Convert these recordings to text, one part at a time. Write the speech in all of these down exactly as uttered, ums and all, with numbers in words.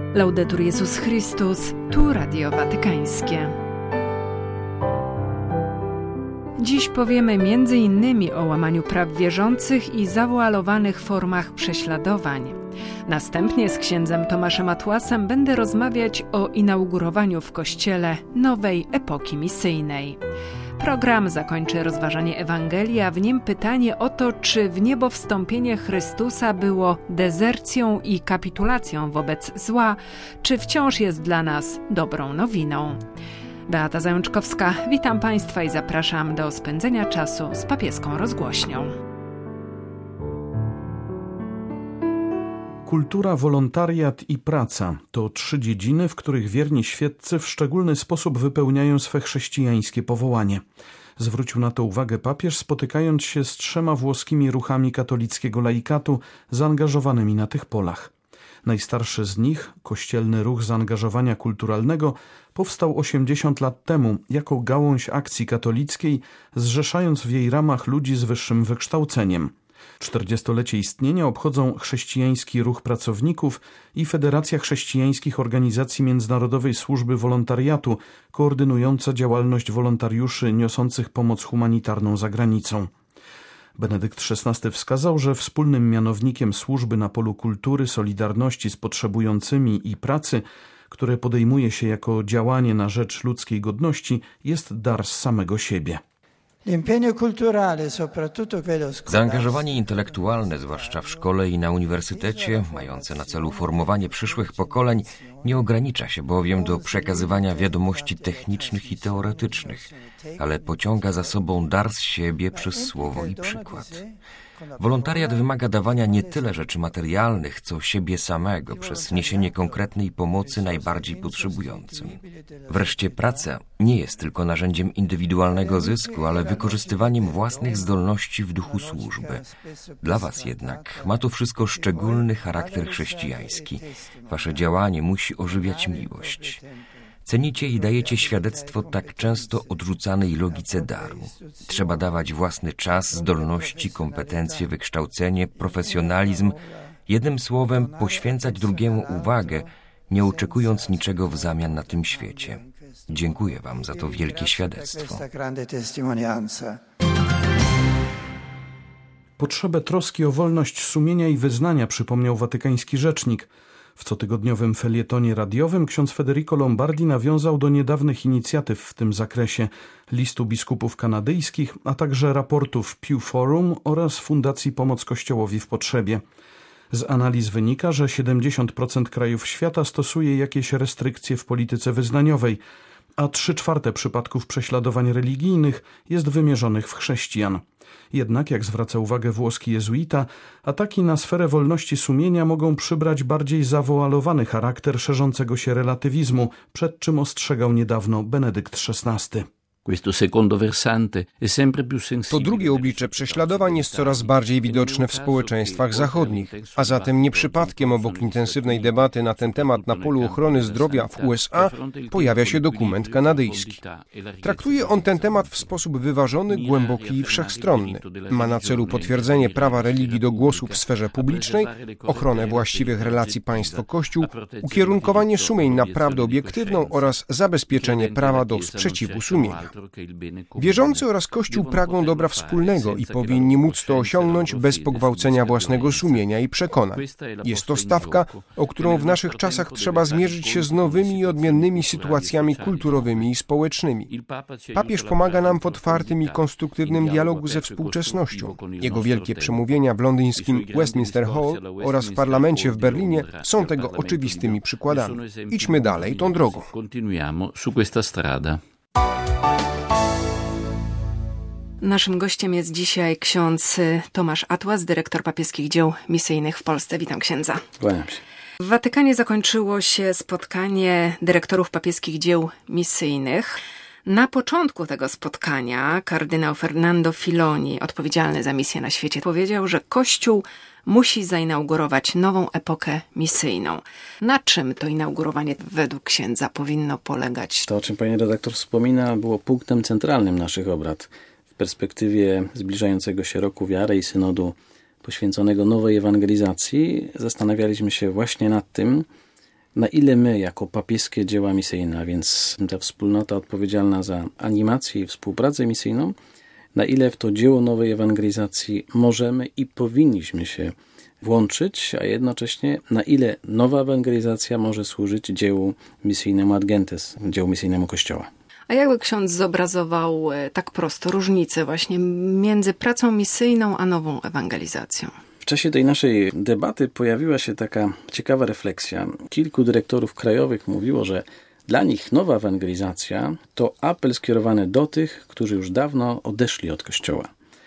Laudetur Jezus Chrystus, tu Radio Watykańskie. Dziś powiemy między innymi o łamaniu praw wierzących i zawoalowanych formach prześladowań. Następnie z księdzem Tomaszem Atłasem będę rozmawiać o inaugurowaniu w Kościele nowej epoki misyjnej. Program zakończy rozważanie Ewangelii, a w nim pytanie o to, czy w niebo wstąpienie Chrystusa było dezercją i kapitulacją wobec zła, czy wciąż jest dla nas dobrą nowiną. Beata Zajączkowska, witam Państwa i zapraszam do spędzenia czasu z papieską rozgłośnią. Kultura, wolontariat i praca to trzy dziedziny, w których wierni świeccy w szczególny sposób wypełniają swe chrześcijańskie powołanie. Zwrócił na to uwagę papież, spotykając się z trzema włoskimi ruchami katolickiego laikatu zaangażowanymi na tych polach. Najstarszy z nich, kościelny ruch zaangażowania kulturalnego, powstał osiemdziesiąt lat temu jako gałąź akcji katolickiej, zrzeszając w jej ramach ludzi z wyższym wykształceniem. czterdziestolecie istnienia obchodzą Chrześcijański Ruch Pracowników i Federacja Chrześcijańskich Organizacji Międzynarodowej Służby Wolontariatu, koordynująca działalność wolontariuszy niosących pomoc humanitarną za granicą. Benedykt szesnasty wskazał, że wspólnym mianownikiem służby na polu kultury, solidarności z potrzebującymi i pracy, które podejmuje się jako działanie na rzecz ludzkiej godności, jest dar z samego siebie. Zaangażowanie intelektualne, zwłaszcza w szkole i na uniwersytecie, mające na celu formowanie przyszłych pokoleń, nie ogranicza się bowiem do przekazywania wiadomości technicznych i teoretycznych, ale pociąga za sobą dar z siebie przez słowo i przykład. Wolontariat wymaga dawania nie tyle rzeczy materialnych, co siebie samego przez niesienie konkretnej pomocy najbardziej potrzebującym. Wreszcie praca nie jest tylko narzędziem indywidualnego zysku, ale wykorzystywaniem własnych zdolności w duchu służby. Dla was jednak ma to wszystko szczególny charakter chrześcijański. Wasze działanie musi ożywiać miłość. Cenicie i dajecie świadectwo tak często odrzucanej logice daru. Trzeba dawać własny czas, zdolności, kompetencje, wykształcenie, profesjonalizm. Jednym słowem poświęcać drugiemu uwagę, nie oczekując niczego w zamian na tym świecie. Dziękuję wam za to wielkie świadectwo. Potrzebę troski o wolność sumienia i wyznania przypomniał watykański rzecznik. W cotygodniowym felietonie radiowym ksiądz Federico Lombardi nawiązał do niedawnych inicjatyw w tym zakresie, listu biskupów kanadyjskich, a także raportów Pew Forum oraz Fundacji Pomoc Kościołowi w Potrzebie. Z analiz wynika, że siedemdziesiąt procent krajów świata stosuje jakieś restrykcje w polityce wyznaniowej, a trzy czwarte przypadków prześladowań religijnych jest wymierzonych w chrześcijan. Jednak, jak zwraca uwagę włoski jezuita, ataki na sferę wolności sumienia mogą przybrać bardziej zawoalowany charakter szerzącego się relatywizmu, przed czym ostrzegał niedawno Benedykt szesnasty. To drugie oblicze prześladowań jest coraz bardziej widoczne w społeczeństwach zachodnich, a zatem nie przypadkiem obok intensywnej debaty na ten temat na polu ochrony zdrowia w U S A pojawia się dokument kanadyjski. Traktuje on ten temat w sposób wyważony, głęboki i wszechstronny. Ma na celu potwierdzenie prawa religii do głosu w sferze publicznej, ochronę właściwych relacji państwo-kościół, ukierunkowanie sumień na prawdę obiektywną oraz zabezpieczenie prawa do sprzeciwu sumienia. Wierzący oraz Kościół pragną dobra wspólnego i powinni móc to osiągnąć bez pogwałcenia własnego sumienia i przekonań. Jest to stawka, o którą w naszych czasach trzeba zmierzyć się z nowymi i odmiennymi sytuacjami kulturowymi i społecznymi. Papież pomaga nam w otwartym i konstruktywnym dialogu ze współczesnością. Jego wielkie przemówienia w londyńskim Westminster Hall oraz w parlamencie w Berlinie są tego oczywistymi przykładami. Idźmy dalej tą drogą. Naszym gościem jest dzisiaj ksiądz Tomasz Atłas, dyrektor papieskich dzieł misyjnych w Polsce. Witam księdza. Kłaniam się. W Watykanie zakończyło się spotkanie dyrektorów papieskich dzieł misyjnych. Na początku tego spotkania kardynał Fernando Filoni, odpowiedzialny za misję na świecie, powiedział, że Kościół musi zainaugurować nową epokę misyjną. Na czym to inaugurowanie według księdza powinno polegać? To, o czym pani redaktor wspomina, było punktem centralnym naszych obrad. W perspektywie zbliżającego się roku wiary i synodu poświęconego nowej ewangelizacji zastanawialiśmy się właśnie nad tym, na ile my, jako papieskie dzieła misyjne, a więc ta wspólnota odpowiedzialna za animację i współpracę misyjną, na ile w to dzieło nowej ewangelizacji możemy i powinniśmy się włączyć, a jednocześnie na ile nowa ewangelizacja może służyć dziełu misyjnemu Ad Gentes, dziełu misyjnemu Kościoła. A jakby ksiądz zobrazował tak prosto różnicę właśnie między pracą misyjną a nową ewangelizacją? W czasie tej naszej debaty pojawiła się taka ciekawa refleksja. Kilku dyrektorów krajowych mówiło, że dla nich nowa ewangelizacja to apel skierowany do tych, którzy już dawno odeszli od Kościoła.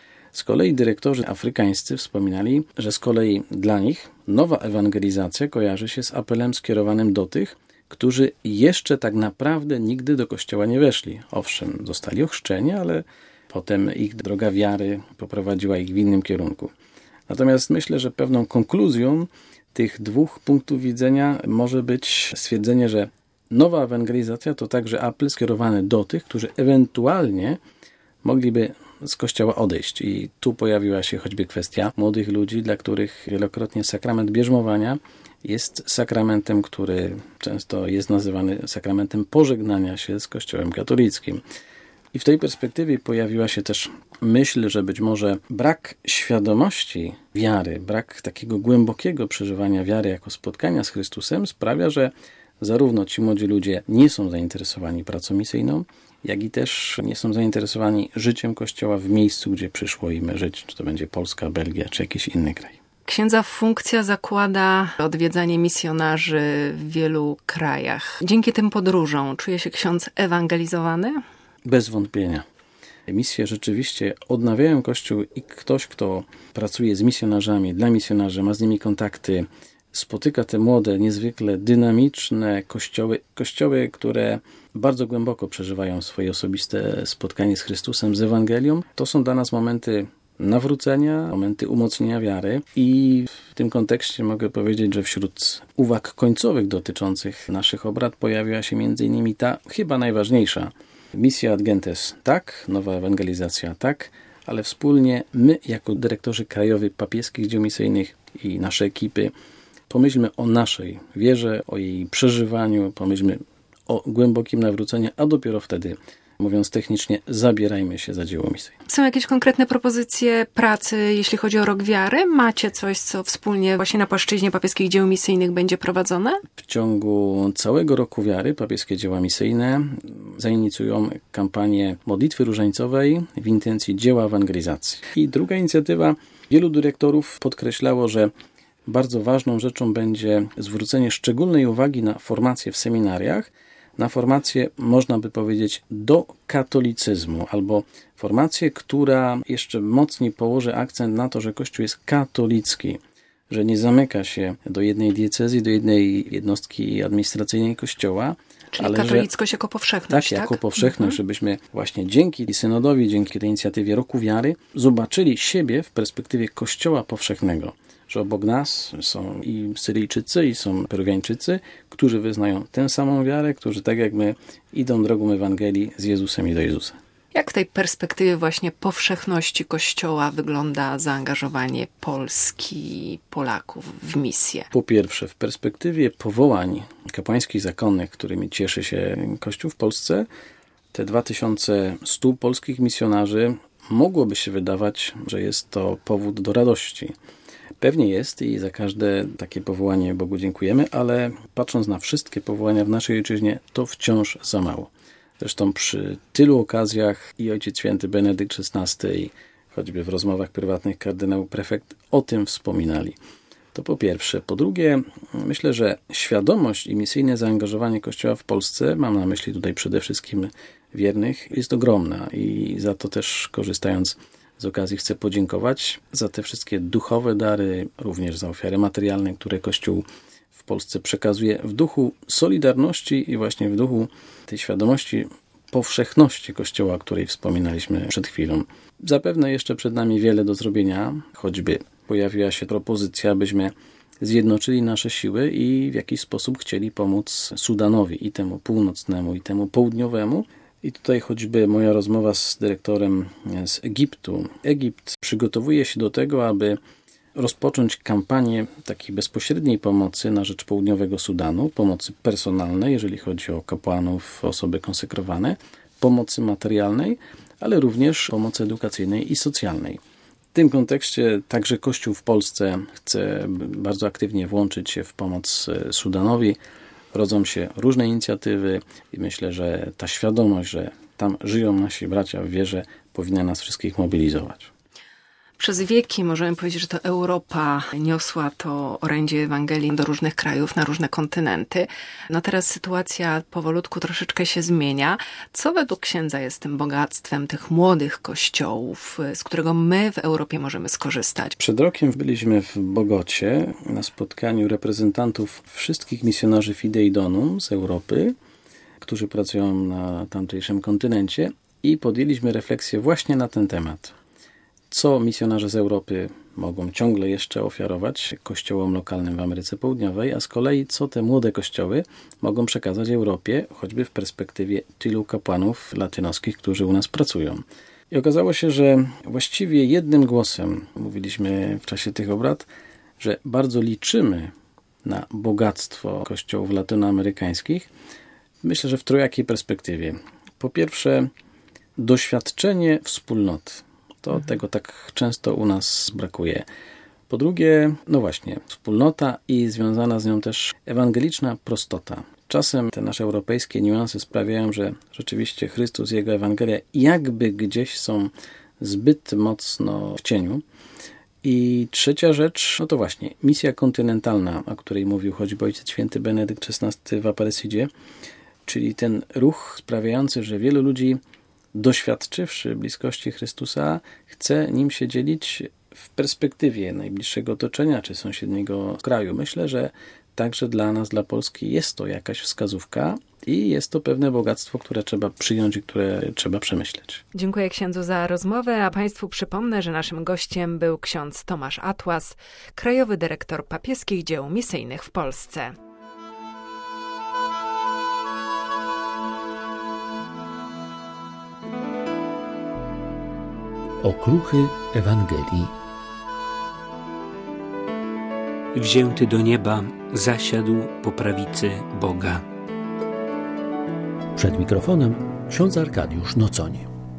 Z kolei dyrektorzy afrykańscy wspominali, że z kolei dla nich nowa ewangelizacja kojarzy się z apelem skierowanym do tych, którzy jeszcze tak naprawdę nigdy do Kościoła nie weszli. Owszem, zostali ochrzczeni, ale potem ich droga wiary poprowadziła ich w innym kierunku. Natomiast myślę, że pewną konkluzją tych dwóch punktów widzenia może być stwierdzenie, że nowa ewangelizacja to także apel skierowany do tych, którzy ewentualnie mogliby z Kościoła odejść. I tu pojawiła się choćby kwestia młodych ludzi, dla których wielokrotnie sakrament bierzmowania jest sakramentem, który często jest nazywany sakramentem pożegnania się z Kościołem katolickim. I w tej perspektywie pojawiła się też myśl, że być może brak świadomości wiary, brak takiego głębokiego przeżywania wiary jako spotkania z Chrystusem sprawia, że zarówno ci młodzi ludzie nie są zainteresowani pracą misyjną, jak i też nie są zainteresowani życiem Kościoła w miejscu, gdzie przyszło im żyć, czy to będzie Polska, Belgia, czy jakiś inny kraj. Księdza funkcja zakłada odwiedzanie misjonarzy w wielu krajach. Dzięki tym podróżom czuje się ksiądz ewangelizowany? Bez wątpienia. Misje rzeczywiście odnawiają Kościół i ktoś, kto pracuje z misjonarzami, dla misjonarzy, ma z nimi kontakty, spotyka te młode, niezwykle dynamiczne kościoły, kościoły, które bardzo głęboko przeżywają swoje osobiste spotkanie z Chrystusem, z Ewangelią. To są dla nas momenty nawrócenia, momenty umocnienia wiary i w tym kontekście mogę powiedzieć, że wśród uwag końcowych dotyczących naszych obrad pojawiła się między innymi ta chyba najważniejsza. Misja Ad Gentes tak, nowa ewangelizacja tak, ale wspólnie my jako dyrektorzy krajowych papieskich dzieł misyjnych i nasze ekipy pomyślmy o naszej wierze, o jej przeżywaniu, pomyślmy o głębokim nawróceniu, a dopiero wtedy, mówiąc technicznie, zabierajmy się za dzieło misyjne. Są jakieś konkretne propozycje pracy, jeśli chodzi o rok wiary? Macie coś, co wspólnie właśnie na płaszczyźnie papieskich dzieł misyjnych będzie prowadzone? W ciągu całego roku wiary papieskie dzieła misyjne zainicjują kampanię modlitwy różańcowej w intencji dzieła ewangelizacji. I druga inicjatywa, wielu dyrektorów podkreślało, że bardzo ważną rzeczą będzie zwrócenie szczególnej uwagi na formację w seminariach, na formację, można by powiedzieć, do katolicyzmu, albo formację, która jeszcze mocniej położy akcent na to, że Kościół jest katolicki, że nie zamyka się do jednej diecezji, do jednej jednostki administracyjnej Kościoła. Czyli ale katolickość że, jako powszechność, tak? tak? jako powszechność, mhm. żebyśmy właśnie dzięki synodowi, dzięki tej inicjatywie Roku Wiary zobaczyli siebie w perspektywie Kościoła powszechnego. Że obok nas są i Syryjczycy, i są Peruwiańczycy, którzy wyznają tę samą wiarę, którzy tak jak my idą drogą Ewangelii z Jezusem i do Jezusa. Jak w tej perspektywie właśnie powszechności Kościoła wygląda zaangażowanie Polski, Polaków w misję? Po pierwsze, w perspektywie powołań kapłańskich zakonnych, którymi cieszy się Kościół w Polsce, te dwa tysiące stu polskich misjonarzy mogłoby się wydawać, że jest to powód do radości. Pewnie jest i za każde takie powołanie Bogu dziękujemy, ale patrząc na wszystkie powołania w naszej ojczyźnie, to wciąż za mało. Zresztą przy tylu okazjach i Ojciec Święty Benedykt szesnasty i choćby w rozmowach prywatnych kardynał prefekt o tym wspominali. To po pierwsze. Po drugie, myślę, że świadomość i misyjne zaangażowanie Kościoła w Polsce, mam na myśli tutaj przede wszystkim wiernych, jest ogromna i za to też korzystając z okazji chcę podziękować za te wszystkie duchowe dary, również za ofiary materialne, które Kościół w Polsce przekazuje w duchu solidarności i właśnie w duchu tej świadomości powszechności Kościoła, o której wspominaliśmy przed chwilą. Zapewne jeszcze przed nami wiele do zrobienia, choćby pojawiła się propozycja, abyśmy zjednoczyli nasze siły i w jakiś sposób chcieli pomóc Sudanowi, i temu północnemu, i temu południowemu. I tutaj choćby moja rozmowa z dyrektorem z Egiptu. Egipt przygotowuje się do tego, aby rozpocząć kampanię takiej bezpośredniej pomocy na rzecz Południowego Sudanu, pomocy personalnej, jeżeli chodzi o kapłanów, osoby konsekrowane, pomocy materialnej, ale również pomocy edukacyjnej i socjalnej. W tym kontekście także Kościół w Polsce chce bardzo aktywnie włączyć się w pomoc Sudanowi. Rodzą się różne inicjatywy i myślę, że ta świadomość, że tam żyją nasi bracia w wierze, powinna nas wszystkich mobilizować. Przez wieki możemy powiedzieć, że to Europa niosła to orędzie Ewangelii do różnych krajów, na różne kontynenty. No teraz sytuacja powolutku troszeczkę się zmienia. Co według księdza jest tym bogactwem tych młodych kościołów, z którego my w Europie możemy skorzystać? Przed rokiem byliśmy w Bogocie na spotkaniu reprezentantów wszystkich misjonarzy Fidei Donum z Europy, którzy pracują na tamtejszym kontynencie i podjęliśmy refleksję właśnie na ten temat. Co misjonarze z Europy mogą ciągle jeszcze ofiarować kościołom lokalnym w Ameryce Południowej, a z kolei co te młode kościoły mogą przekazać Europie, choćby w perspektywie tylu kapłanów latynoskich, którzy u nas pracują. I okazało się, że właściwie jednym głosem mówiliśmy w czasie tych obrad, że bardzo liczymy na bogactwo kościołów latynoamerykańskich. Myślę, że w trojakiej perspektywie. Po pierwsze, doświadczenie wspólnoty. To mhm. tego tak często u nas brakuje. Po drugie, no właśnie, wspólnota i związana z nią też ewangeliczna prostota. Czasem te nasze europejskie niuanse sprawiają, że rzeczywiście Chrystus i Jego Ewangelia jakby gdzieś są zbyt mocno w cieniu. I trzecia rzecz, no to właśnie, misja kontynentalna, o której mówił choćby Ojciec Święty Benedykt szesnasty w Aparecidzie, czyli ten ruch sprawiający, że wielu ludzi doświadczywszy bliskości Chrystusa, chce nim się dzielić w perspektywie najbliższego otoczenia czy sąsiedniego kraju. Myślę, że także dla nas, dla Polski jest to jakaś wskazówka i jest to pewne bogactwo, które trzeba przyjąć i które trzeba przemyśleć. Dziękuję księdzu za rozmowę, a Państwu przypomnę, że naszym gościem był ksiądz Tomasz Atłas, krajowy dyrektor papieskich dzieł misyjnych w Polsce. Okruchy Ewangelii. Wzięty do nieba, zasiadł po prawicy Boga. Przed mikrofonem ksiądz Arkadiusz Nocoń.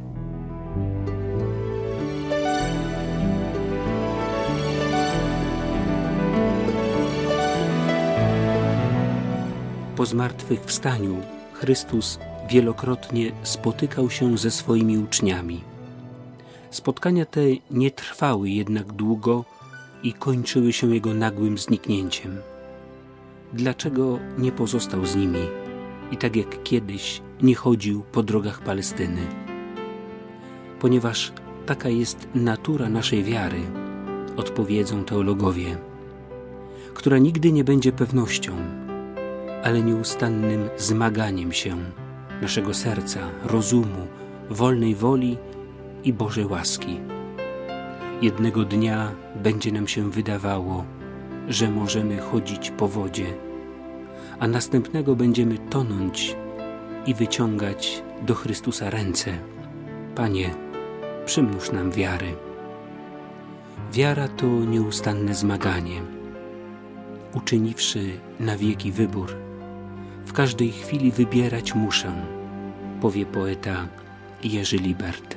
Po zmartwychwstaniu Chrystus wielokrotnie spotykał się ze swoimi uczniami. Spotkania te nie trwały jednak długo i kończyły się Jego nagłym zniknięciem. Dlaczego nie pozostał z nimi i tak jak kiedyś nie chodził po drogach Palestyny? Ponieważ taka jest natura naszej wiary, odpowiedzą teologowie, która nigdy nie będzie pewnością, ale nieustannym zmaganiem się naszego serca, rozumu, wolnej woli i Bożej łaski. Jednego dnia będzie nam się wydawało, że możemy chodzić po wodzie, a następnego będziemy tonąć i wyciągać do Chrystusa ręce. Panie, przymnóż nam wiary. Wiara to nieustanne zmaganie. Uczyniwszy na wieki wybór, w każdej chwili wybierać muszę, powie poeta Jerzy Libert.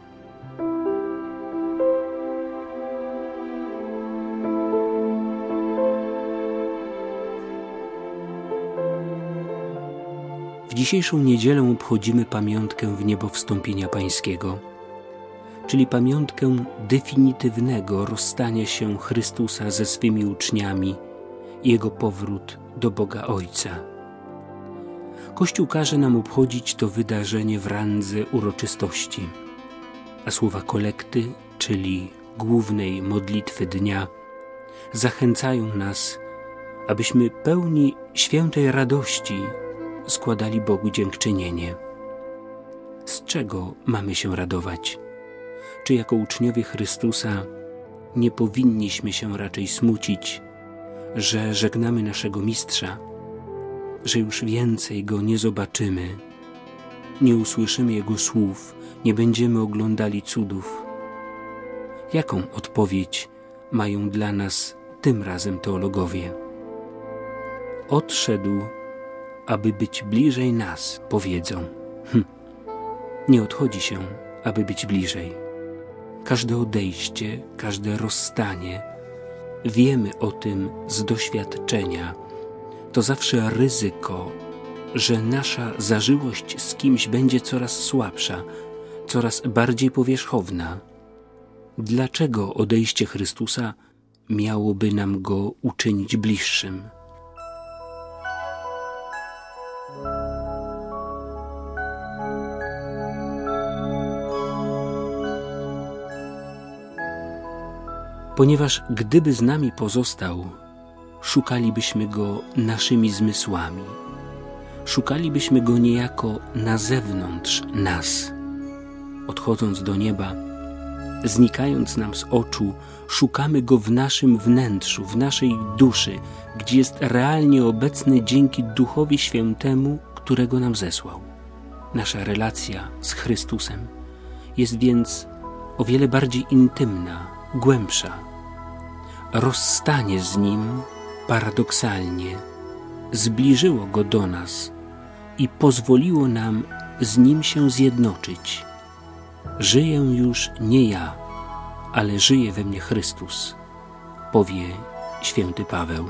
W dzisiejszą niedzielę obchodzimy pamiątkę wniebowstąpienia Pańskiego, czyli pamiątkę definitywnego rozstania się Chrystusa ze swymi uczniami i Jego powrót do Boga Ojca. Kościół każe nam obchodzić to wydarzenie w randze uroczystości, a słowa kolekty, czyli głównej modlitwy dnia, zachęcają nas, abyśmy pełni świętej radości składali Bogu dziękczynienie. Z czego mamy się radować? Czy jako uczniowie Chrystusa nie powinniśmy się raczej smucić, że żegnamy naszego Mistrza, że już więcej Go nie zobaczymy, nie usłyszymy Jego słów, nie będziemy oglądali cudów? Jaką odpowiedź mają dla nas tym razem teologowie. Odszedł, aby być bliżej nas, powiedzą. Hm. Nie odchodzi się, aby być bliżej. Każde odejście, każde rozstanie, wiemy o tym z doświadczenia, to zawsze ryzyko, że nasza zażyłość z kimś będzie coraz słabsza, coraz bardziej powierzchowna. Dlaczego odejście Chrystusa miałoby nam go uczynić bliższym? Ponieważ gdyby z nami pozostał, szukalibyśmy go naszymi zmysłami. Szukalibyśmy go niejako na zewnątrz nas. Odchodząc do nieba, znikając nam z oczu, szukamy go w naszym wnętrzu, w naszej duszy, gdzie jest realnie obecny dzięki Duchowi Świętemu, którego nam zesłał. Nasza relacja z Chrystusem jest więc o wiele bardziej intymna, głębsza. Rozstanie z Nim paradoksalnie zbliżyło Go do nas i pozwoliło nam z Nim się zjednoczyć. Żyję już nie ja, ale żyje we mnie Chrystus, powie święty Paweł.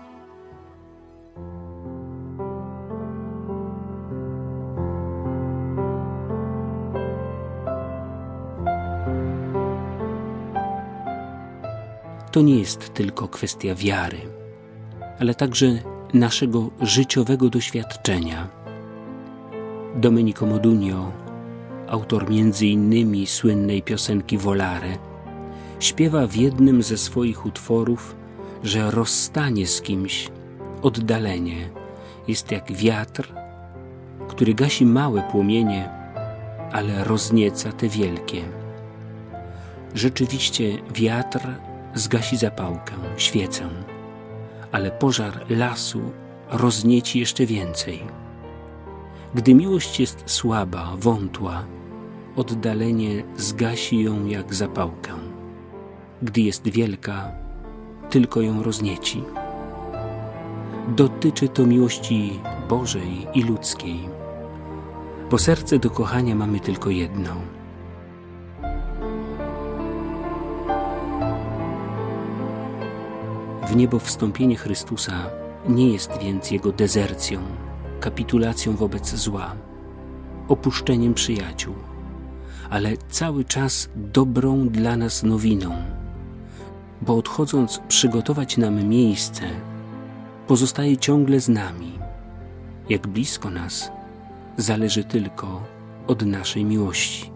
To nie jest tylko kwestia wiary, ale także naszego życiowego doświadczenia. Domenico Modugno, autor między innymi słynnej piosenki Volare, śpiewa w jednym ze swoich utworów, że rozstanie z kimś, oddalenie, jest jak wiatr, który gasi małe płomienie, ale roznieca te wielkie. Rzeczywiście wiatr zgasi zapałkę, świecę, ale pożar lasu roznieci jeszcze więcej. Gdy miłość jest słaba, wątła, oddalenie zgasi ją jak zapałkę. Gdy jest wielka, tylko ją roznieci. Dotyczy to miłości Bożej i ludzkiej, bo serce do kochania mamy tylko jedno. W niebo wstąpienie Chrystusa nie jest więc Jego dezercją, kapitulacją wobec zła, opuszczeniem przyjaciół, ale cały czas dobrą dla nas nowiną, bo odchodząc przygotować nam miejsce, pozostaje ciągle z nami. Jak blisko nas, zależy tylko od naszej miłości.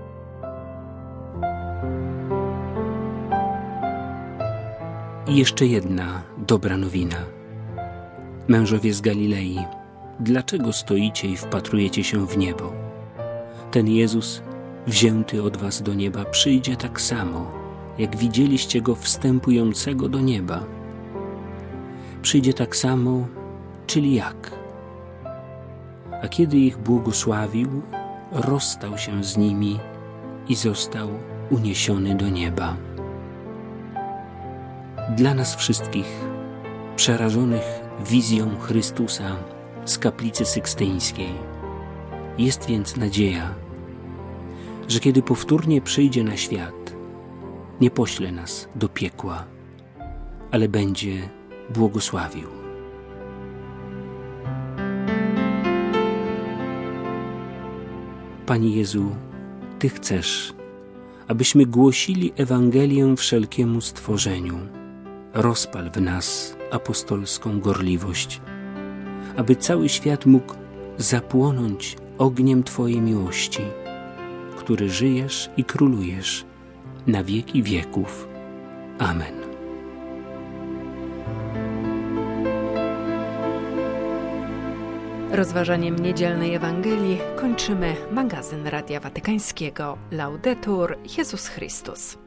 I jeszcze jedna dobra nowina. Mężowie z Galilei, dlaczego stoicie i wpatrujecie się w niebo? Ten Jezus, wzięty od was do nieba, przyjdzie tak samo, jak widzieliście Go wstępującego do nieba. Przyjdzie tak samo, czyli jak? A kiedy ich błogosławił, rozstał się z nimi i został uniesiony do nieba. Dla nas wszystkich, przerażonych wizją Chrystusa z kaplicy sykstyńskiej, jest więc nadzieja, że kiedy powtórnie przyjdzie na świat, nie pośle nas do piekła, ale będzie błogosławił. Panie Jezu, Ty chcesz, abyśmy głosili Ewangelię wszelkiemu stworzeniu. Rozpal w nas apostolską gorliwość, aby cały świat mógł zapłonąć ogniem Twojej miłości, który żyjesz i królujesz na wieki wieków. Amen. Rozważaniem niedzielnej Ewangelii kończymy magazyn Radia Watykańskiego. Laudetur Jezus Chrystus.